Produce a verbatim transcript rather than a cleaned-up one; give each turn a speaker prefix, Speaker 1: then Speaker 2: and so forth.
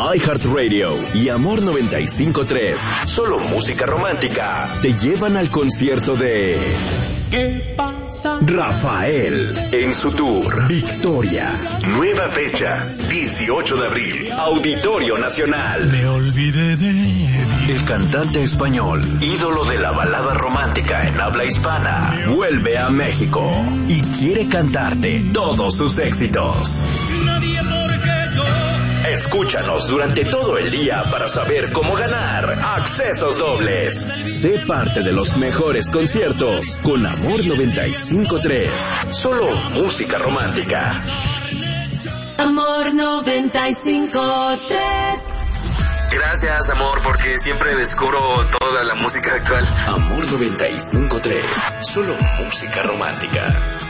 Speaker 1: iHeartRadio y Amor noventa y cinco punto tres, solo música romántica, te llevan al concierto de
Speaker 2: ¿Qué pasa?
Speaker 1: Rafael en su tour Victoria. Nueva fecha, dieciocho de abril, Auditorio Nacional.
Speaker 2: Me olvidé de mí.
Speaker 1: El cantante español, ídolo de la balada romántica en habla hispana, vuelve a México y quiere cantarte todos sus éxitos.
Speaker 2: Nadie porque yo.
Speaker 1: Escúchanos durante todo el día para saber cómo ganar accesos dobles. Sé parte de los mejores conciertos con Amor noventa y cinco punto tres. Solo música romántica.
Speaker 3: Amor noventa y cinco punto tres.
Speaker 4: Gracias, amor, porque siempre descubro toda la música actual.
Speaker 1: Amor noventa y cinco punto tres. Solo música romántica.